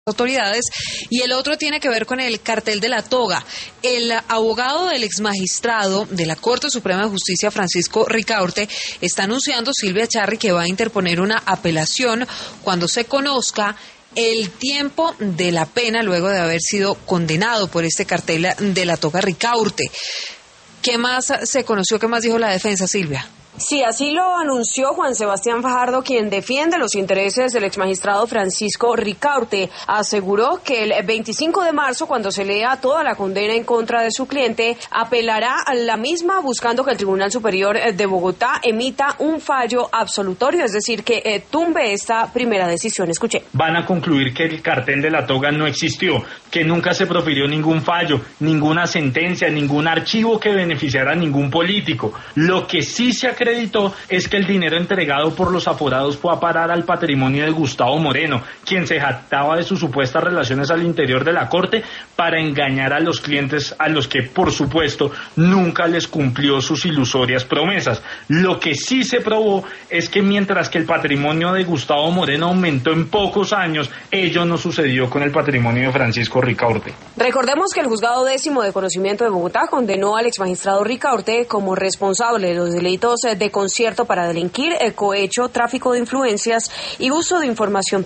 autoridades, y el otro tiene que ver con el cartel de la toga. El abogado del exmagistrado de la Corte Suprema de Justicia, Francisco Ricaurte, está anunciando, Silvia Charri, que va a interponer una apelación cuando se conozca el tiempo de la pena luego de haber sido condenado por este cartel de la toga Ricaurte. ¿Qué más se conoció? ¿Qué más dijo la defensa, Silvia? Sí, así lo anunció Juan Sebastián Fajardo, quien defiende los intereses del exmagistrado Francisco Ricaurte. Aseguró que el 25 de marzo, cuando se lea toda la condena en contra de su cliente, apelará a la misma buscando que el Tribunal Superior de Bogotá emita un fallo absolutorio, es decir, que tumbe esta primera decisión. Escuché. Van a concluir que el cartel de la toga no existió, que nunca se profirió ningún fallo, ninguna sentencia, ningún archivo que beneficiara a ningún político. Lo que sí se acreditó es que el dinero entregado por los aforados fue a parar al patrimonio de Gustavo Moreno, quien se jactaba de sus supuestas relaciones al interior de la Corte para engañar a los clientes a los que, por supuesto, nunca les cumplió sus ilusorias promesas. Lo que sí se probó es que mientras que el patrimonio de Gustavo Moreno aumentó en pocos años, ello no sucedió con el patrimonio de Francisco Ricaurte. Recordemos que el Juzgado 10º de Conocimiento de Bogotá condenó al exmagistrado Ricaurte como responsable de los delitos de concierto para delinquir, cohecho, tráfico de influencias y uso de información